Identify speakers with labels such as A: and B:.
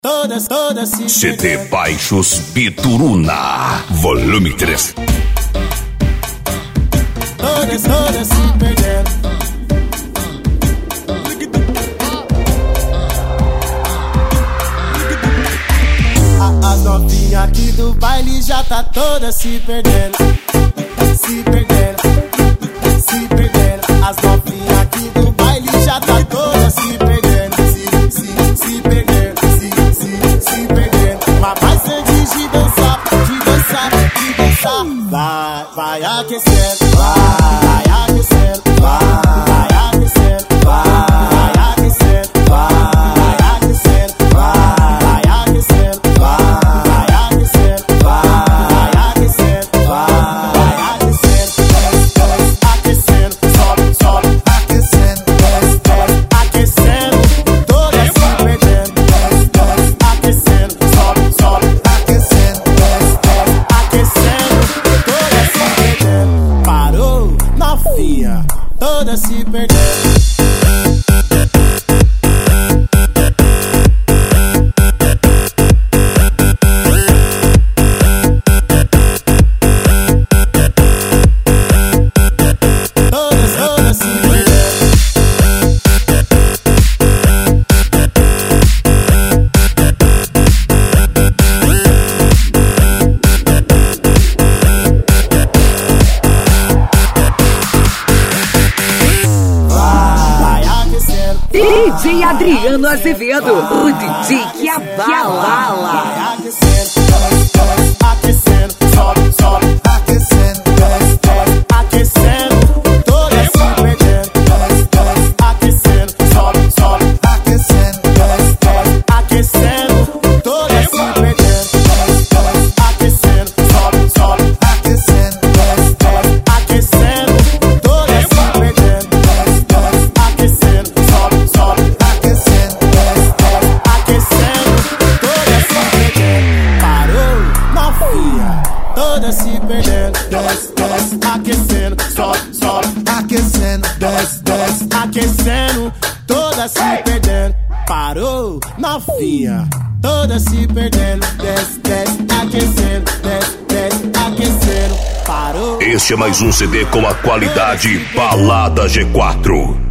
A: Todas se
B: CD Baixos Bituruna, volume 3.
A: Todas se perdendo. As novinhas aqui do baile já tá todas se perdendo. Se perdendo, se perdendo. As novinhas aqui do baile já tá todas se perdendo. Se perdendo, se perdendo. Mas vai ser de dançar, de dançar, de dançar. Vai aquecendo, vai aquecendo, vai aquecendo, vai aquecendo, vai aquecendo, vai aquecendo, vai aquecendo, vai aquecendo, vai aquecendo, aquecendo, sobe, sobe, aquecendo, aquecendo, todas se perdendo, aquecendo, sobe, sobe, aquecendo, aquecendo, todas se perdendo. Parou, novinha, todas se perdendo. Todas se perdendo. Vai aquecendo.
C: DJ Adriano Azevedo, o DJ que abala.
A: Vai aquecendo, aquecendo, sobe, sobe, aquecendo, aquecendo, todas se perdendo, aquecendo, sobe, sobe, aquecendo, aquecendo, todas se perdendo, aquecendo, sobe, sobe, aquecendo, aquecendo, todas se perdendo, aquecendo, sobe, sobe, aquecendo, aquecendo, todas se perdendo. Parou, novinha, todas se perdendo. Desce, aquecendo, sobe, sobe, aquecendo, desce, aquecendo, todas se perdendo. Parou, novinha, todas se perdendo. Desce, aquecendo, desce, aquecendo. Parou.
B: Este é mais um CD com a qualidade Balada G4.